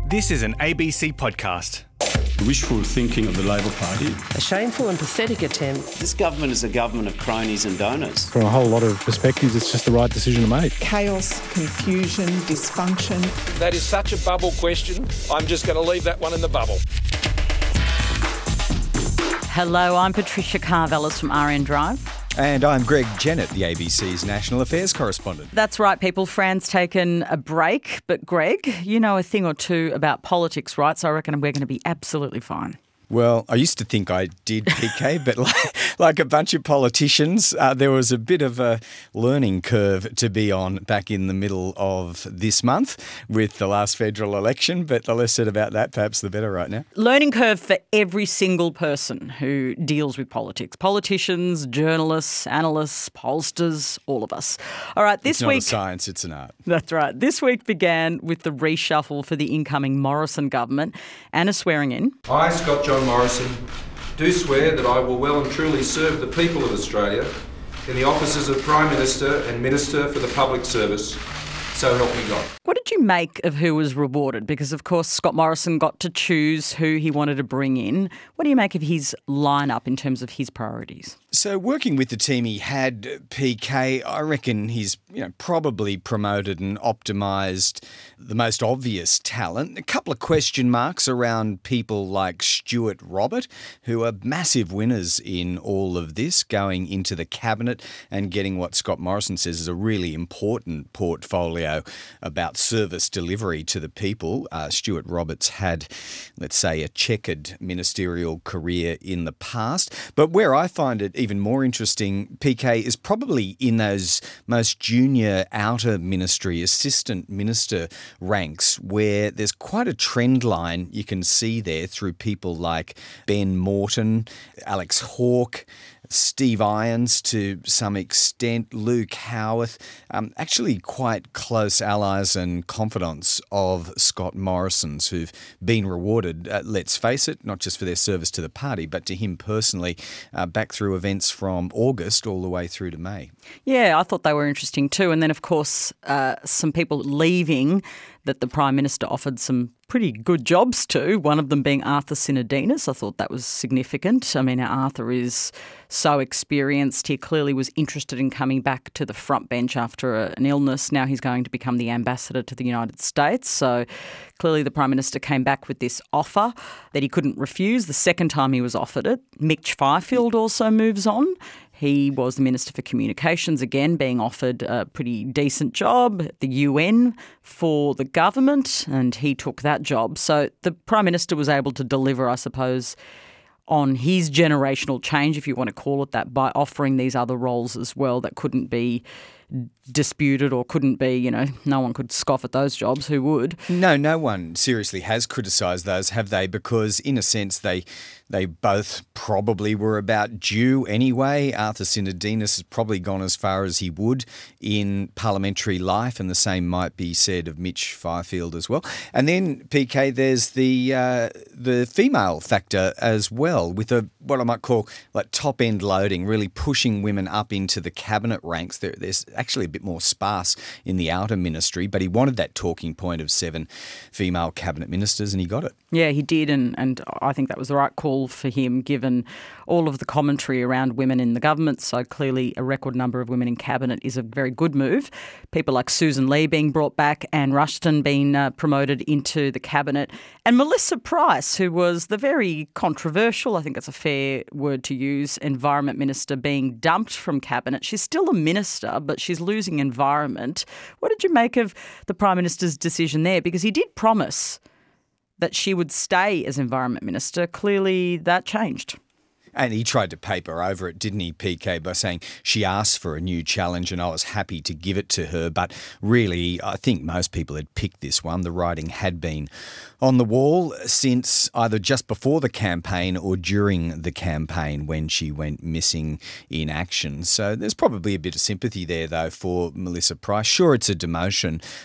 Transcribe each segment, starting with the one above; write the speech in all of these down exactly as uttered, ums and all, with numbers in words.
This is an A B C podcast. The wishful thinking of the Labor Party. A shameful and pathetic attempt. This government is a government of cronies and donors. From a whole lot of perspectives, it's just the right decision to make. Chaos, confusion, dysfunction. That is such a bubble question. I'm just going to leave that one in the bubble. Hello, I'm Patricia Carvelis from R N Drive. And I'm Greg Jennett, the A B C's National Affairs Correspondent. That's right, people. Fran's taken a break. But Greg, you know a thing or two about politics, right? So I reckon we're going to be absolutely fine. Well, I used to think I did, P K, but like, like a bunch of politicians, uh, there was a bit of a learning curve to be on back in the middle of this month with the last federal election. But the less said about that, perhaps the better right now. Learning curve for every single person who deals with politics. Politicians, journalists, analysts, pollsters, all of us. All right, this it's not week... a science, it's an art. That's right. This week began with the reshuffle for the incoming Morrison government and a swearing in. I, Scott John Morrison, do swear that I will well and truly serve the people of Australia in the offices of Prime Minister and Minister for the Public Service. So help me God. What did you make of who was rewarded? Because, of course, Scott Morrison got to choose who he wanted to bring in. What do you make of his lineup in terms of his priorities? So working with the team he had, P K, I reckon he's you know probably promoted and optimised the most obvious talent. A couple of question marks around people like Stuart Robert, who are massive winners in all of this, going into the cabinet and getting what Scott Morrison says is a really important portfolio about service delivery to the people. Uh, Stuart Roberts had, let's say, a checkered ministerial career in the past. But where I find it even more interesting, P K, is probably in those most junior outer ministry, assistant minister ranks, where there's quite a trend line you can see there through people like Ben Morton, Alex Hawke, Steve Irons to some extent, Luke Howarth, um, actually quite close allies and confidants of Scott Morrison's who've been rewarded, uh, let's face it, not just for their service to the party, but to him personally, uh, back through events from August all the way through to May. Yeah, I thought they were interesting too. And then, of course, uh, some people leaving that the Prime Minister offered some pretty good jobs to, one of them being Arthur Sinodinos. I thought that was significant. I mean, Arthur is so experienced. He clearly was interested in coming back to the front bench after a, an illness. Now he's going to become the ambassador to the United States. So clearly the Prime Minister came back with this offer that he couldn't refuse the second time he was offered it. Mitch Fifield also moves on. He was the Minister for Communications, again, being offered a pretty decent job at the U N for the government, and he took that job. So the Prime Minister was able to deliver, I suppose, on his generational change, if you want to call it that, by offering these other roles as well that couldn't be disputed or couldn't be, you know, no one could scoff at those jobs. Who would? No, no one seriously has criticised those, have they? Because in a sense they they both probably were about due anyway. Arthur Sinodinos has probably gone as far as he would in parliamentary life, and the same might be said of Mitch Fifield as well. And then, P K, there's the uh, the female factor as well, with a what I might call like top end loading, really pushing women up into the cabinet ranks. There, there's actually a bit more sparse in the outer ministry, but he wanted that talking point of seven female cabinet ministers, and he got it. Yeah, he did, and, and I think that was the right call for him, given all of the commentary around women in the government. So clearly a record number of women in cabinet is a very good move. People like Susan Lee being brought back, Anne Rushton being uh, promoted into the cabinet, and Melissa Price, who was the very controversial, I think that's a fair word to use, Environment Minister, being dumped from cabinet. She's still a minister, but she's losing environment. What did you make of the Prime Minister's decision there? Because he did promise that she would stay as Environment Minister. Clearly that changed. And he tried to paper over it, didn't he, P K, by saying she asked for a new challenge and I was happy to give it to her. But really, I think most people had picked this one. The writing had been on the wall since either just before the campaign or during the campaign when she went missing in action. So there's probably a bit of sympathy there, though, for Melissa Price. Sure, it's a demotion, but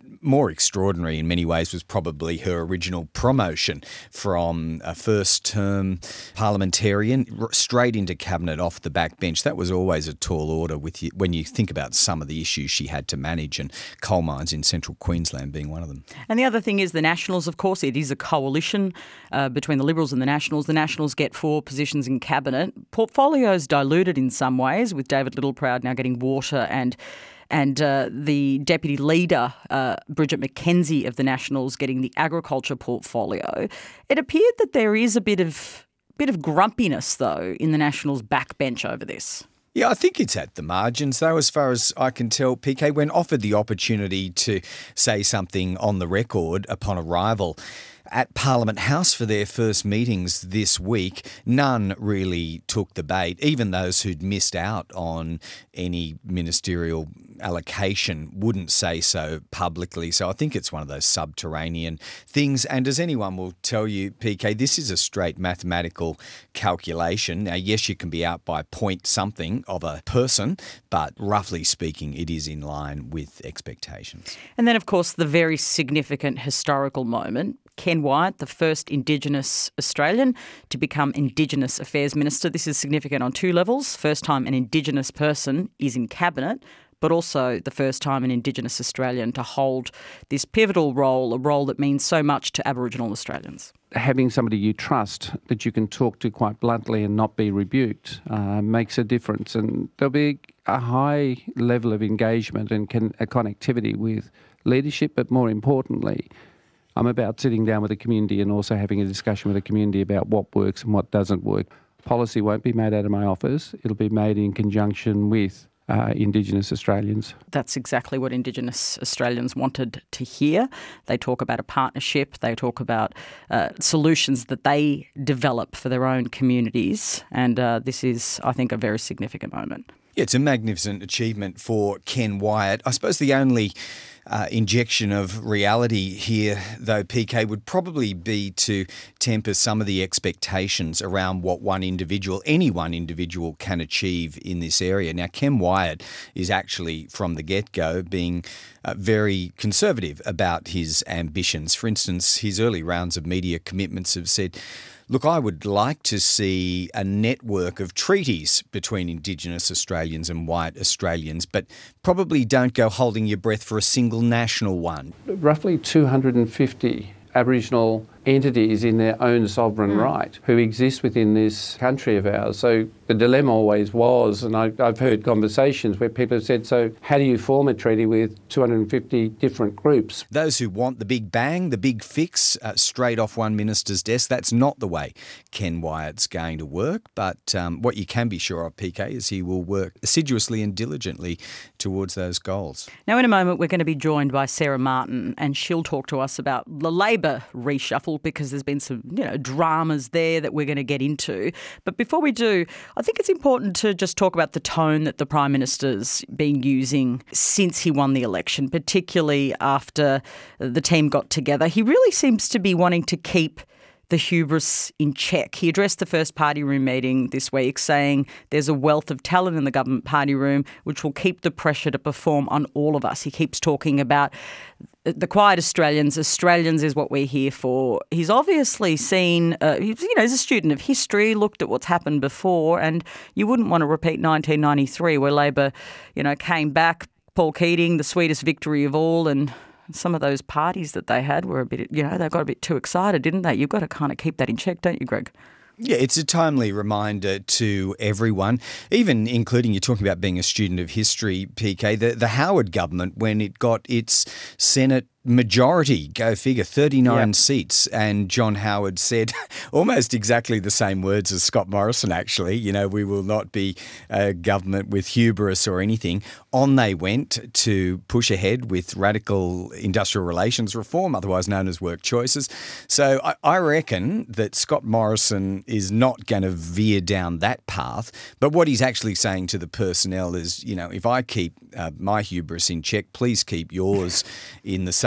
more extraordinary in many ways was probably her original promotion from a first-term parliamentarian straight into cabinet off the backbench. That was always a tall order with you, when you think about some of the issues she had to manage, and coal mines in central Queensland being one of them. And the other thing is the Nationals, of course. It is a coalition uh, between the Liberals and the Nationals. The Nationals get four positions in cabinet. Portfolios diluted in some ways, with David Littleproud now getting water and and uh, the deputy leader, uh, Bridget McKenzie of the Nationals, getting the agriculture portfolio. It appeared that there is a bit of bit of grumpiness, though, in the Nationals' backbench over this. Yeah, I think it's at the margins, though, as far as I can tell. P K, when offered the opportunity to say something on the record upon arrival at Parliament House for their first meetings this week, none really took the bait, even those who'd missed out on any ministerial allocation wouldn't say so publicly. So I think it's one of those subterranean things. And as anyone will tell you, P K, this is a straight mathematical calculation. Now, yes, you can be out by point something of a person, but roughly speaking, it is in line with expectations. And then, of course, the very significant historical moment. Ken Wyatt, the first Indigenous Australian to become Indigenous Affairs Minister. This is significant on two levels. First time an Indigenous person is in Cabinet, but also the first time an Indigenous Australian to hold this pivotal role, a role that means so much to Aboriginal Australians. Having somebody you trust that you can talk to quite bluntly and not be rebuked uh, makes a difference. And there'll be a high level of engagement and con- a connectivity with leadership, but more importantly, I'm about sitting down with the community and also having a discussion with the community about what works and what doesn't work. Policy won't be made out of my office. It'll be made in conjunction with uh, Indigenous Australians. That's exactly what Indigenous Australians wanted to hear. They talk about a partnership. They talk about uh, solutions that they develop for their own communities. And uh, this is, I think, a very significant moment. Yeah, it's a magnificent achievement for Ken Wyatt. I suppose the only uh, injection of reality here, though, P K, would probably be to temper some of the expectations around what one individual, any one individual, can achieve in this area. Now, Ken Wyatt is actually, from the get-go, being uh, very conservative about his ambitions. For instance, his early rounds of media commitments have said, look, I would like to see a network of treaties between Indigenous Australians and white Australians, but probably don't go holding your breath for a single national one. Roughly two hundred fifty Aboriginal entities in their own sovereign mm. right who exist within this country of ours. So the dilemma always was, and I, I've heard conversations where people have said, so how do you form a treaty with two hundred fifty different groups? Those who want the big bang, the big fix, uh, straight off one minister's desk, that's not the way Ken Wyatt's going to work. But um, what you can be sure of, P K, is he will work assiduously and diligently towards those goals. Now, in a moment, we're going to be joined by Sarah Martin, and she'll talk to us about the Labor reshuffle, because there's been some, you know, dramas there that we're going to get into. But before we do, I think it's important to just talk about the tone that the Prime Minister's been using since he won the election, particularly after the team got together. He really seems to be wanting to keep the hubris in check. He addressed the first party room meeting this week saying there's a wealth of talent in the government party room which will keep the pressure to perform on all of us. He keeps talking about the quiet Australians. Australians is what we're here for. He's obviously seen, uh, he's, you know, he's a student of history, looked at what's happened before, and you wouldn't want to repeat nineteen ninety-three where Labor, you know, came back, Paul Keating, the sweetest victory of all, and some of those parties that they had were a bit, you know, they got a bit too excited, didn't they? You've got to kind of keep that in check, don't you, Greg? Yeah, it's a timely reminder to everyone, even including, you're talking about being a student of history, P K, the, the Howard government, when it got its Senate majority, go figure, thirty-nine yep. seats. And John Howard said almost exactly the same words as Scott Morrison, actually. You know, we will not be a government with hubris or anything. On they went to push ahead with radical industrial relations reform, otherwise known as work choices. So I, I reckon that Scott Morrison is not going to veer down that path. But what he's actually saying to the personnel is, you know, if I keep uh, my hubris in check, please keep yours in the same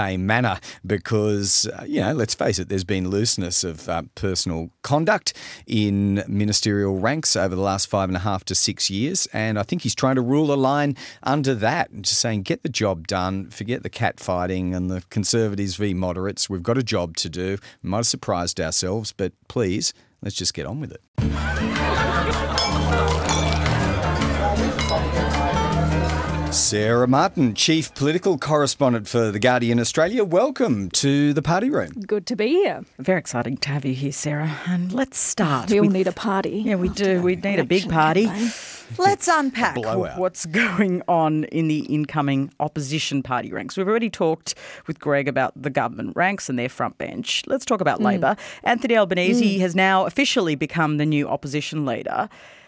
same manner because, uh, you know, let's face it, there's been looseness of uh, personal conduct in ministerial ranks over the last five and a half to six years. And I think he's trying to rule a line under that and just saying, get the job done, forget the cat fighting and the Conservatives v moderates. We've got a job to do. We might have surprised ourselves, but please, let's just get on with it. Sarah Martin, Chief Political Correspondent for The Guardian Australia. Welcome to the Party Room. Good to be here. Very exciting to have you here, Sarah. And let's start. We all with, need a party. Yeah, we do. We need a big party. Campaign. Let's unpack Blowout. what's going on in the incoming opposition party ranks. We've already talked with Greg about the government ranks and their front bench. Let's talk about mm. Labor. Anthony Albanese mm. has now officially become the new opposition leader.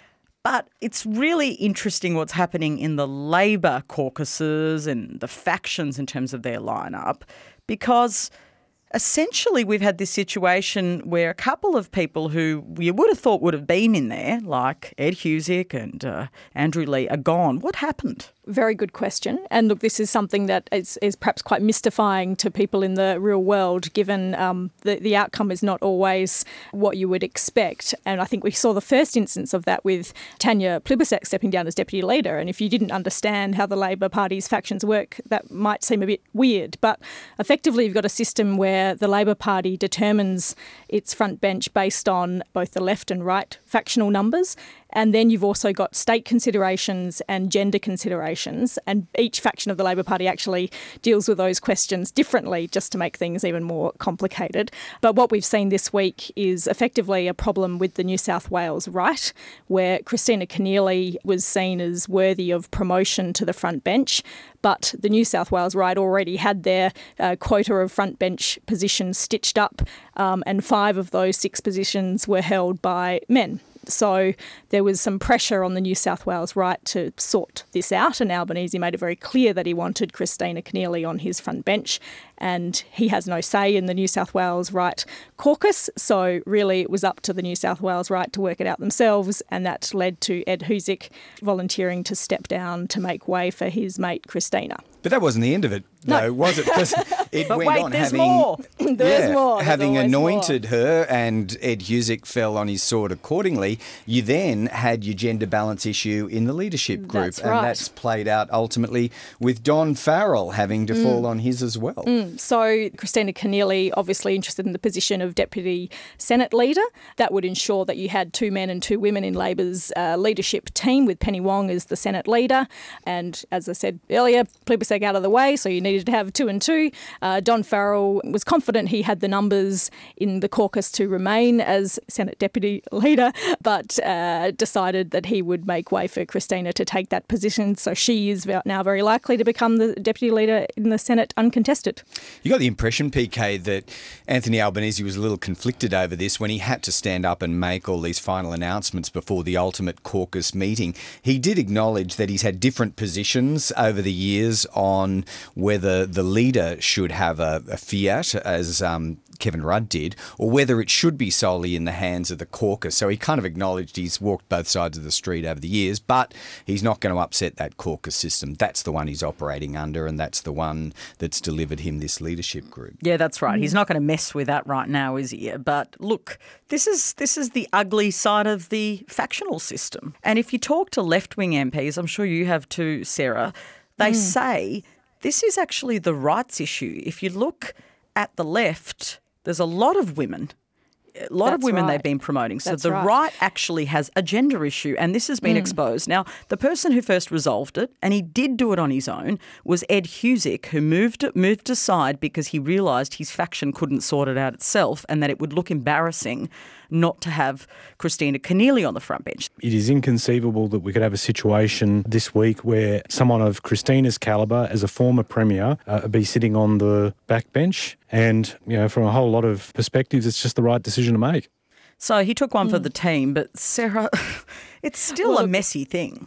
But it's really interesting what's happening in the Labor caucuses and the factions in terms of their lineup, because essentially we've had this situation where a couple of people who you would have thought would have been in there, like Ed Husic and uh, Andrew Leigh, are gone. What happened? Very good question. And look, this is something that is, is perhaps quite mystifying to people in the real world, given um, the, the outcome is not always what you would expect. And I think we saw the first instance of that with Tanya Plibersek stepping down as deputy leader. And if you didn't understand how the Labor Party's factions work, that might seem a bit weird. But effectively, you've got a system where the Labor Party determines its front bench based on both the left and right factional numbers. And then you've also got state considerations and gender considerations, and each faction of the Labor Party actually deals with those questions differently just to make things even more complicated. But what we've seen this week is effectively a problem with the New South Wales right, where Christina Keneally was seen as worthy of promotion to the front bench, but the New South Wales right already had their uh, quota of front bench positions stitched up, um, and five of those six positions were held by men. So there was some pressure on the New South Wales right to sort this out, and Albanese made it very clear that he wanted Christina Keneally on his front bench, and he has no say in the New South Wales right caucus. So really it was up to the New South Wales right to work it out themselves, and that led to Ed Husic volunteering to step down to make way for his mate Christina. But that wasn't the end of it, no. though, was it? Because it but went wait, on there's having, more. There's yeah, more. There's having anointed more. her, and Ed Husic fell on his sword accordingly. You then had your gender balance issue in the leadership group, that's and right. that's played out ultimately with Don Farrell having to mm. fall on his as well. Mm. So Christina Keneally, obviously interested in the position of Deputy Senate Leader. That would ensure that you had two men and two women in Labor's uh, leadership team, with Penny Wong as the Senate Leader. And as I said earlier, Plibersek out of the way, so you needed to have two and two. Uh, Don Farrell was confident he had the numbers in the caucus to remain as Senate Deputy Leader, but uh, decided that he would make way for Christina to take that position. So she is now very likely to become the Deputy Leader in the Senate uncontested. You got the impression, P K, that Anthony Albanese was a little conflicted over this when he had to stand up and make all these final announcements before the ultimate caucus meeting. He did acknowledge that he's had different positions over the years on whether the leader should have a, a fiat, as um, Kevin Rudd did, or whether it should be solely in the hands of the caucus. So he kind of acknowledged he's walked both sides of the street over the years, but he's not going to upset that caucus system. That's the one he's operating under, and that's the one that's delivered him this leadership group. Yeah, that's right. He's not going to mess with that right now, is he? But look, this is this is the ugly side of the factional system. And if you talk to left-wing M Ps, I'm sure you have too, Sarah, they mm. say this is actually the rights issue. If you look at the left, there's a lot of women, a lot That's of women right. they've been promoting. So That's the right. right actually has a gender issue, and this has been mm. exposed. Now, the person who first resolved it, and he did do it on his own, was Ed Husic, who moved moved aside because he realised his faction couldn't sort it out itself and that it would look embarrassing not to have Christina Keneally on the front bench. It is inconceivable that we could have a situation this week where someone of Christina's calibre, as a former Premier, uh, be sitting on the backbench. And, you know, from a whole lot of perspectives, it's just the right decision to make. So he took one mm. for the team, but Sarah, it's still well, a messy thing.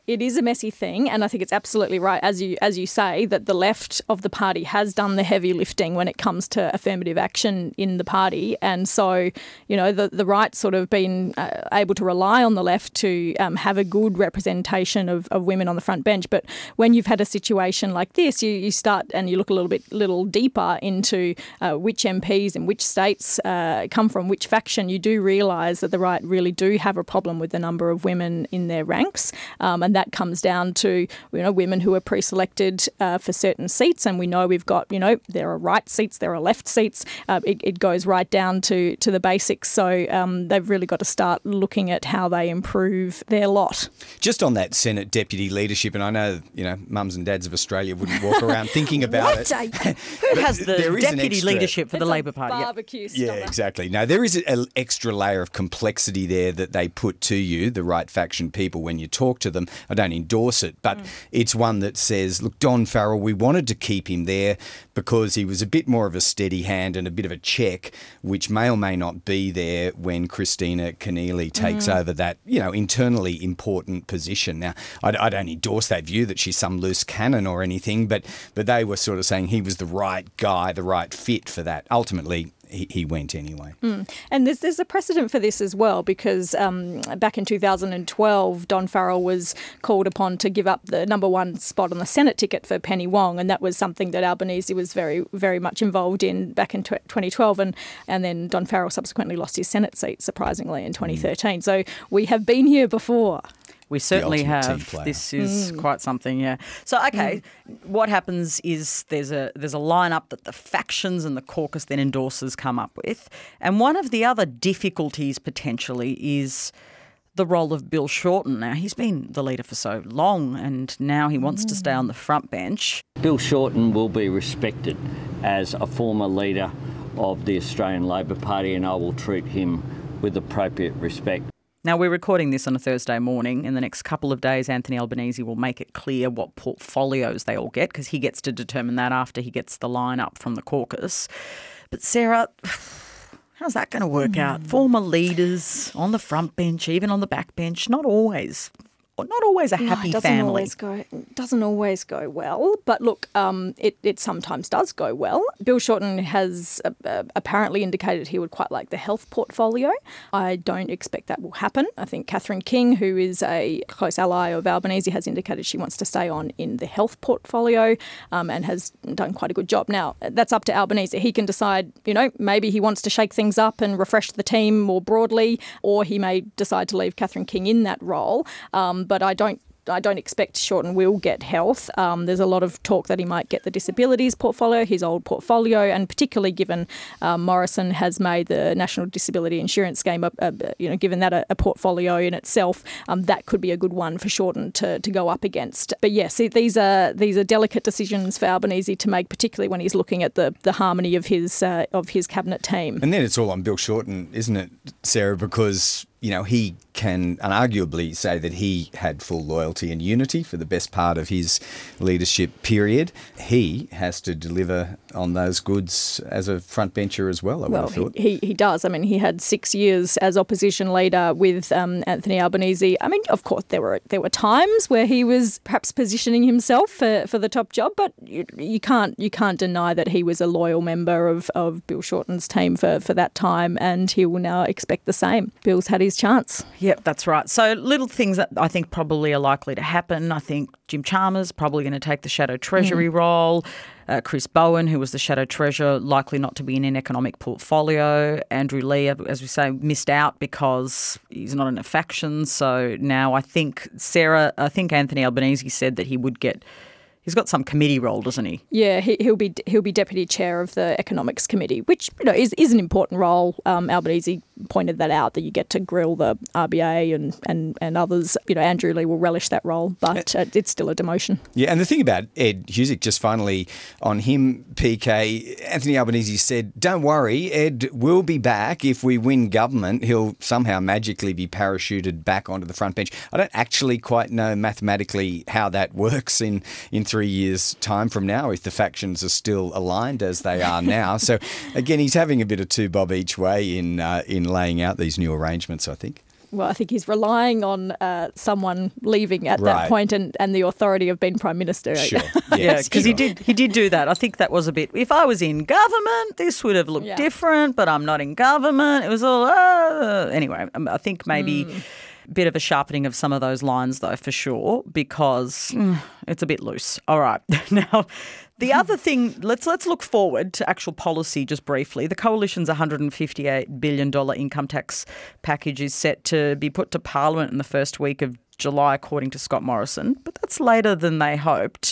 It is a messy thing, and I think it's absolutely right, as you as you say, that the left of the party has done the heavy lifting when it comes to affirmative action in the party. And so, you know, the, the right's sort of been uh, able to rely on the left to um, have a good representation of, of women on the front bench. But when you've had a situation like this, you, you start and you look a little bit little deeper into uh, which M Ps and which states uh, come from which faction, you do realise that the right really do have a problem with the number of women in their ranks. Um, and that comes down to, you know, women who are pre-selected uh, for certain seats, and we know we've got, you know, there are right seats, there are left seats. Uh, it, it goes right down to to the basics. So um, they've really got to start looking at how they improve their lot. Just on that Senate deputy leadership, and I know, you know, mums and dads of Australia wouldn't walk around thinking about it. Who has the deputy extra, leadership for the Labor Party? Barbecue yeah, stomach. exactly. No, there is an extra layer of complexity there that they put to you, the right faction people, when you talk to them. I don't endorse it, but mm. it's one that says, look, Don Farrell, we wanted to keep him there because he was a bit more of a steady hand and a bit of a check, which may or may not be there when Kristina Keneally takes mm. over that, you know, internally important position. Now, I, I don't endorse that view that she's some loose cannon or anything, but but they were sort of saying he was the right guy, the right fit for that. Ultimately, He, he went anyway. Mm. And there's there's a precedent for this as well, because um, back in two thousand twelve, Don Farrell was called upon to give up the number one spot on the Senate ticket for Penny Wong, and that was something that Albanese was very, very much involved in back in twenty twelve, and, and then Don Farrell subsequently lost his Senate seat, surprisingly, in twenty thirteen. Mm. So we have been here before. We certainly have. This is mm. quite something, yeah. So, okay, mm. what happens is there's a there's a lineup that the factions and the caucus then endorses come up with, and one of the other difficulties potentially is the role of Bill Shorten. Now, he's been the leader for so long, and now he wants mm. to stay on the front bench. Bill Shorten will be respected as a former leader of the Australian Labor Party, and I will treat him with appropriate respect. Now, we're recording this on a Thursday morning. In the next couple of days, Anthony Albanese will make it clear what portfolios they all get, because he gets to determine that after he gets the lineup from the caucus. But Sarah, how's that going to work mm. out? Former leaders on the front bench, even on the back bench, not always... Not always a happy no, it doesn't family. Always go, doesn't always go well. But look, um, it, it sometimes does go well. Bill Shorten has uh, uh, apparently indicated he would quite like the health portfolio. I don't expect that will happen. I think Catherine King, who is a close ally of Albanese, has indicated she wants to stay on in the health portfolio um, and has done quite a good job. Now, that's up to Albanese. He can decide, you know, maybe he wants to shake things up and refresh the team more broadly, or he may decide to leave Catherine King in that role. Um, But I don't I don't expect Shorten will get health. Um, there's a lot of talk that he might get the disabilities portfolio, his old portfolio, and particularly given um, Morrison has made the National Disability Insurance Scheme, a, a, you know, given that a, a portfolio in itself, um, that could be a good one for Shorten to, to go up against. But yes, these are these are delicate decisions for Albanese to make, particularly when he's looking at the the harmony of his uh, of his cabinet team. And then it's all on Bill Shorten, isn't it, Sarah? Because you know, he can unarguably say that he had full loyalty and unity for the best part of his leadership period. He has to deliver on those goods as a frontbencher as well, I well, would have thought. He, he does. I mean, he had six years as opposition leader with um, Anthony Albanese. I mean, of course, there were there were times where he was perhaps positioning himself for, for the top job, but you, you can't you can't deny that he was a loyal member of, of Bill Shorten's team for, for that time, and he will now expect the same. Bill's had his chance. Yep, that's right. So little things that I think probably are likely to happen. I think Jim Chalmers probably going to take the Shadow Treasury mm. role. Uh, Chris Bowen, who was the Shadow Treasurer, likely not to be in an economic portfolio. Andrew Lee, as we say, missed out because he's not in a faction. So now I think Sarah, I think Anthony Albanese said that he would get. He's got some committee role, doesn't he? Yeah, he, he'll be he'll be deputy chair of the Economics Committee, which you know is, is an important role. Um, Albanese pointed that out, that you get to grill the R B A and, and, and others. You know, Andrew Lee will relish that role, but uh, it's still a demotion. Yeah, and the thing about Ed Husic, just finally on him, P K, Anthony Albanese said, don't worry, Ed will be back. If we win government, he'll somehow magically be parachuted back onto the front bench. I don't actually quite know mathematically how that works in, in three years' time from now, if the factions are still aligned as they are now. So, again, he's having a bit of two bob each way in uh, in laying out these new arrangements, I think. Well, I think he's relying on uh, someone leaving at Right. that point and, and the authority of being Prime Minister. Sure. Yeah, because he did he did do that. I think that was a bit. If I was in government, this would have looked Yeah. different. But I'm not in government. It was all uh, anyway. um, I think maybe Mm. a bit of a sharpening of some of those lines, though, for sure, because mm, it's a bit loose. All right, now. The other thing, let's let's look forward to actual policy just briefly. The Coalition's one hundred fifty-eight billion dollars income tax package is set to be put to Parliament in the first week of July, according to Scott Morrison, but that's later than they hoped.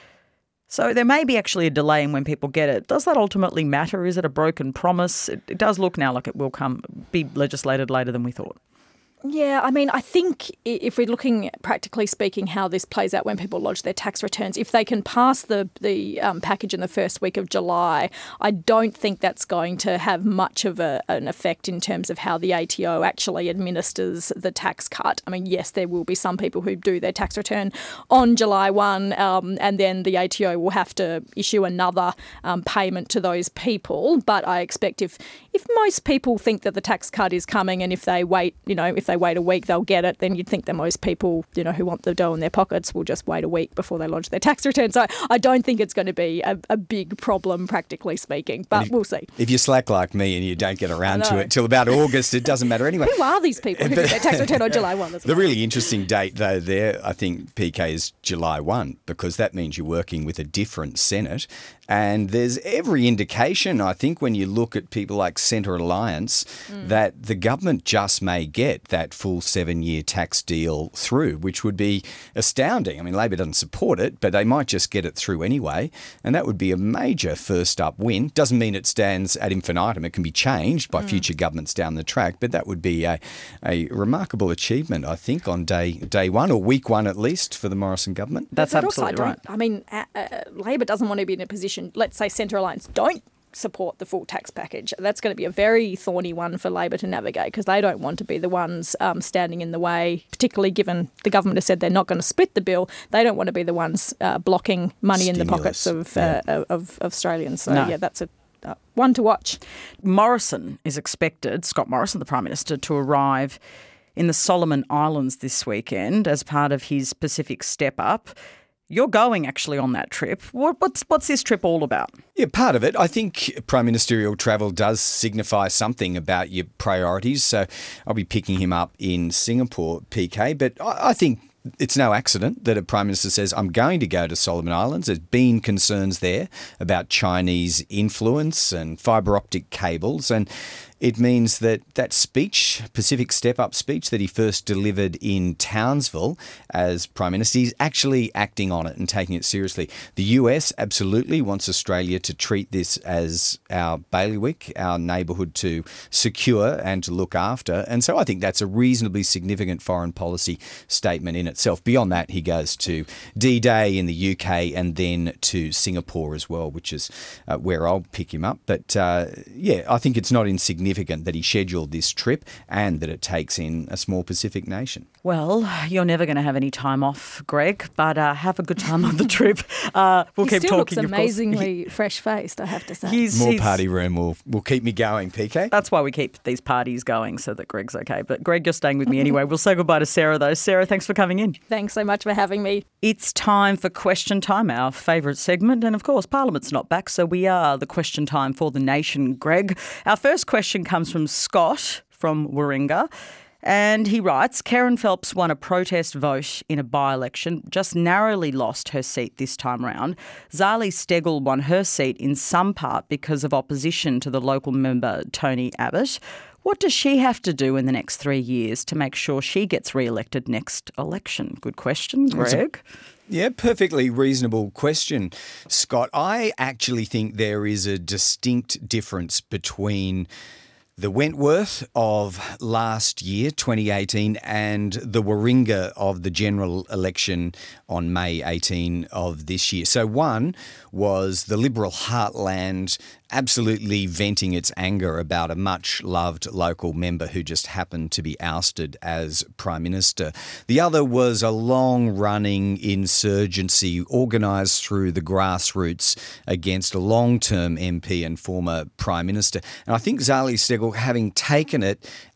So there may be actually a delay in when people get it. Does that ultimately matter? Is it a broken promise? It, it does look now like it will come be legislated later than we thought. Yeah, I mean, I think i- if we're looking, practically speaking, how this plays out when people lodge their tax returns, if they can pass the the um, package in the first week of July, I don't think that's going to have much of a, an effect in terms of how the A T O actually administers the tax cut. I mean, yes, there will be some people who do their tax return on July first, um, and then the A T O will have to issue another um, payment to those people. But I expect if if most people think that the tax cut is coming, and if they wait, you know, if they wait a week, they'll get it, then you'd think that most people, you know, who want the dough in their pockets will just wait a week before they lodge their tax return. So I don't think it's going to be a, a big problem, practically speaking, but if, we'll see. If you're slack like me and you don't get around to know. it till about August, it doesn't matter anyway. Who are these people who do their tax return on July first? That's The really interesting date, though, there, I think, P K, is July first, because that means you're working with a different Senate. And there's every indication, I think, when you look at people like Centre Alliance, mm. that the government just may get that full seven-year tax deal through, which would be astounding. I mean, Labor doesn't support it, but they might just get it through anyway. And that would be a major first-up win. Doesn't mean it stands ad infinitum. It can be changed by mm. future governments down the track, but that would be a, a remarkable achievement, I think, on day day one, or week one at least, for the Morrison government. That's but absolutely also, right. I mean, uh, uh, Labor doesn't want to be in a position, let's say Centre Alliance don't support the full tax package. That's going to be a very thorny one for Labor to navigate, because they don't want to be the ones um, standing in the way, particularly given the government has said they're not going to split the bill. They don't want to be the ones uh, blocking money Stimulus. in the pockets of, uh, yeah. of, of Australians. So, no. yeah, that's a uh, one to watch. Morrison is expected, Scott Morrison, the Prime Minister, to arrive in the Solomon Islands this weekend as part of his Pacific Step Up. You're going actually on that trip. What, what's what's this trip all about? Yeah, part of it. I think prime ministerial travel does signify something about your priorities. So I'll be picking him up in Singapore, P K. But I, I think it's no accident that a Prime Minister says, I'm going to go to Solomon Islands. There's been concerns there about Chinese influence and fibre optic cables. And it means that that speech, Pacific Step Up speech that he first delivered in Townsville as Prime Minister, he's actually acting on it and taking it seriously. The U S absolutely wants Australia to treat this as our bailiwick, our neighbourhood to secure and to look after. And so I think that's a reasonably significant foreign policy statement in itself. Beyond that, he goes to D-Day in the U K and then to Singapore as well, which is uh, where I'll pick him up. But uh, yeah, I think it's not insignificant that he scheduled this trip and that it takes in a small Pacific nation. Well, you're never going to have any time off, Greg, but uh, have a good time on the trip. Uh, we'll he keep still talking. Looks amazingly fresh-faced, I have to say. He's, More he's, party room will, will keep me going, P K. That's why we keep these parties going, so that Greg's okay. But Greg, you're staying with me anyway. We'll say goodbye to Sarah, though. Sarah, thanks for coming in. Thanks so much for having me. It's time for Question Time, our favourite segment. And, of course, Parliament's not back, so we are the Question Time for the nation, Greg. Our first question comes from Scott from Warringah. And he writes, Karen Phelps won a protest vote in a by-election, just narrowly lost her seat this time round. Zali Steggall won her seat in some part because of opposition to the local member Tony Abbott. What does she have to do in the next three years to make sure she gets re-elected next election? Good question, Greg. Yeah, perfectly reasonable question, Scott. I actually think there is a distinct difference between the Wentworth of last year, twenty eighteen, and the Warringah of the general election on May eighteenth of this year. So one was the Liberal heartland absolutely venting its anger about a much-loved local member who just happened to be ousted as Prime Minister. The other was a long-running insurgency organised through the grassroots against a long-term M P and former Prime Minister. And I think Zali Steggall, having taken it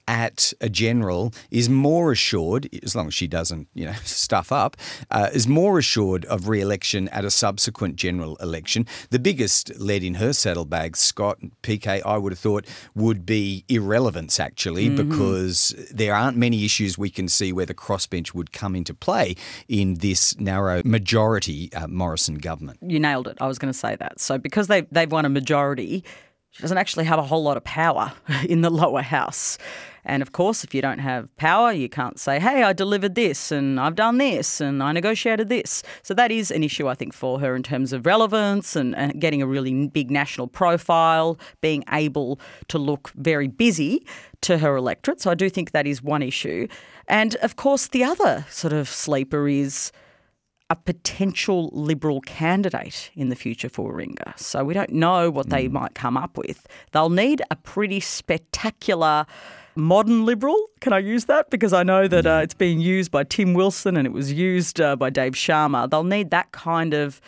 at a general is more assured, as long as she doesn't, you know, stuff up, uh, is more assured of re-election at a subsequent general election. The biggest lead in her saddlebags, Scott, P K, I would have thought would be irrelevance, actually, mm-hmm. because there aren't many issues we can see where the crossbench would come into play in this narrow majority uh, Morrison government. You nailed it. I was going to say that. So because they, they've won a majority, she doesn't actually have a whole lot of power in the lower house. And of course, if you don't have power, you can't say, hey, I delivered this and I've done this and I negotiated this. So that is an issue, I think, for her in terms of relevance and, and getting a really big national profile, being able to look very busy to her electorate. So I do think that is one issue. And of course, the other sort of sleeper is a potential Liberal candidate in the future for Warringah. So we don't know what they might come up with. They'll need a pretty spectacular modern Liberal. Can I use that? Because I know that uh, it's being used by Tim Wilson and it was used uh, by Dave Sharma. They'll need that kind of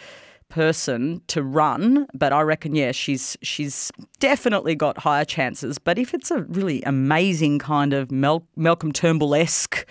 person to run, but I reckon, yeah, she's she's definitely got higher chances. But if it's a really amazing kind of Mel- Malcolm Turnbull-esque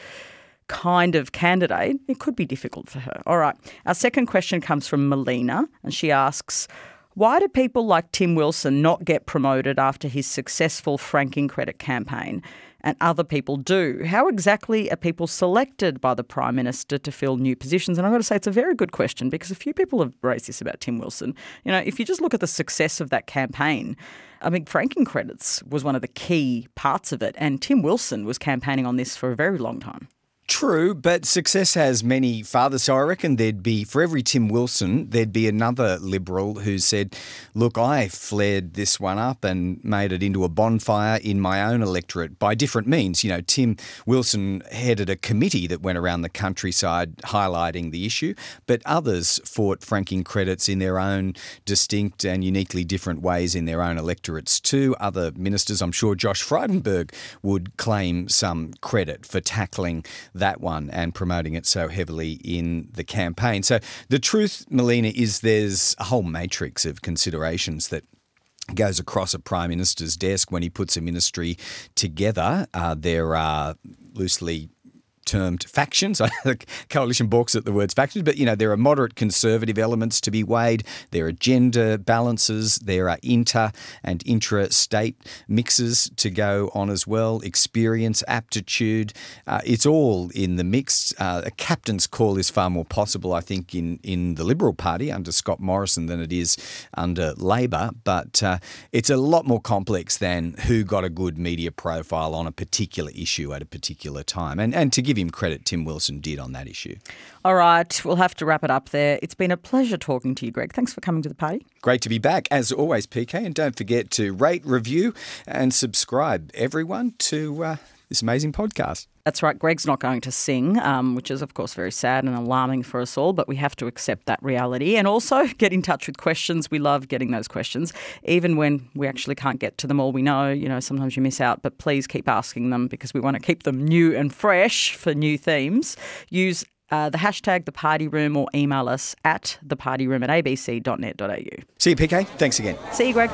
kind of candidate, it could be difficult for her. All right. Our second question comes from Melina, and she asks, why do people like Tim Wilson not get promoted after his successful franking credit campaign and other people do? How exactly are people selected by the Prime Minister to fill new positions? And I've got to say, it's a very good question because a few people have raised this about Tim Wilson. You know, if you just look at the success of that campaign, I mean, franking credits was one of the key parts of it, and Tim Wilson was campaigning on this for a very long time. True, but success has many fathers. So I reckon there'd be, for every Tim Wilson, there'd be another Liberal who said, look, I flared this one up and made it into a bonfire in my own electorate by different means. You know, Tim Wilson headed a committee that went around the countryside highlighting the issue, but others fought franking credits in their own distinct and uniquely different ways in their own electorates too. Other ministers, I'm sure Josh Frydenberg would claim some credit for tackling that one and promoting it so heavily in the campaign. So the truth, Melina, is there's a whole matrix of considerations that goes across a Prime Minister's desk when he puts a ministry together. Uh, there are loosely termed factions. The coalition balks at the words factions, but, you know, there are moderate conservative elements to be weighed. There are gender balances. There are inter and intra-state mixes to go on as well. Experience, aptitude. Uh, it's all in the mix. Uh, a captain's call is far more possible, I think, in, in the Liberal Party under Scott Morrison than it is under Labor, but uh, it's a lot more complex than who got a good media profile on a particular issue at a particular time. And, and to give him credit, Tim Wilson did on that issue. All right, we'll have to wrap it up there. It's been a pleasure talking to you, Greg. Thanks for coming to the party. Great to be back, as always, P K. And don't forget to rate, review and subscribe, everyone, to uh, this amazing podcast. That's right. Greg's not going to sing, um, which is, of course, very sad and alarming for us all, but we have to accept that reality. And also get in touch with questions. We love getting those questions, even when we actually can't get to them all. We know, you know, sometimes you miss out, but please keep asking them because we want to keep them new and fresh for new themes. Use uh, the hashtag The Party Room or email us at thepartyroom at a b c dot net dot a u. See you, P K. Thanks again. See you, Greg.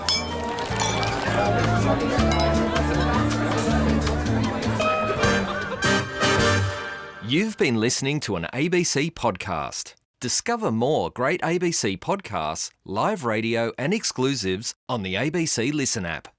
You've been listening to an A B C podcast. Discover more great A B C podcasts, live radio and exclusives on the A B C Listen app.